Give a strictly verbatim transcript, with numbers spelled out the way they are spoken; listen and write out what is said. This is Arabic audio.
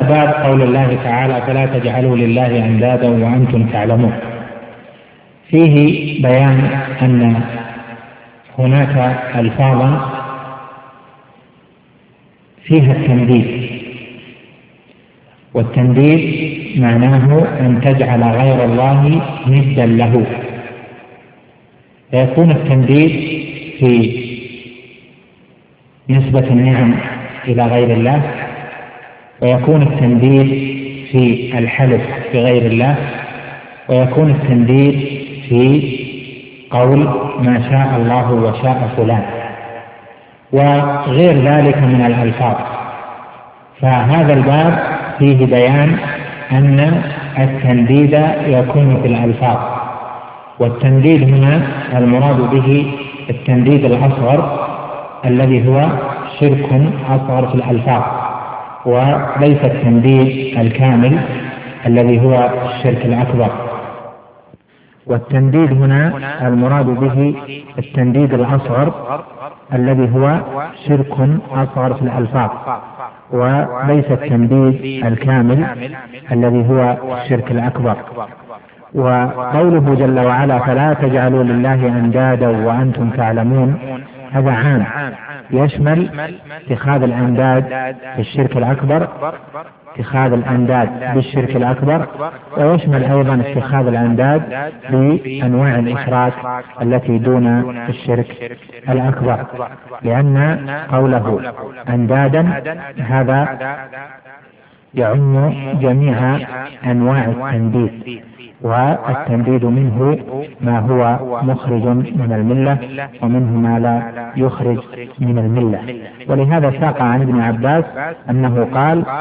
باب قول الله تعالى فلا تجعلوا لله أندادا وأنتم تعلمون، فيه بيان أن هناك ألفاظا فيها التنديد، والتنديد معناه أن تجعل غير الله ندا له، فيكون التنديد في نسبة النعم إلى غير الله، ويكون التنديد في الحلف بغير الله، ويكون التنديد في قول ما شاء الله وشاء فلان، وغير ذلك من الألفاظ. فهذا الباب فيه بيان أن التنديد يكون في الألفاظ، والتنديد هنا المراد به التنديد الأصغر الذي هو شرك أصغر في الألفاظ، وليس التنديد الكامل الذي هو الشرك الأكبر. والتنديد هنا المراد به التنديد الأصغر الذي هو شرك أصغر في الألفاظ، وليس التنديد الكامل الذي هو الشرك الأكبر. وقوله جل وعلا فلا تجعلوا لله أندادا وأنتم تعلمون، هذا عام يشمل اتخاذ الأنداد في الشرك الأكبر، اتخاذ الأنداد بالشرك الأكبر، ويشمل أيضا اتخاذ الأنداد بأنواع الإشراك التي دون الشرك الأكبر، لأن قوله أندادا هذا يعم جميع أنواع التنديد، والتنديد منه ما هو مخرج من الملة ومنه ما لا يخرج من الملة. ولهذا ساق عن ابن عباس أنه قال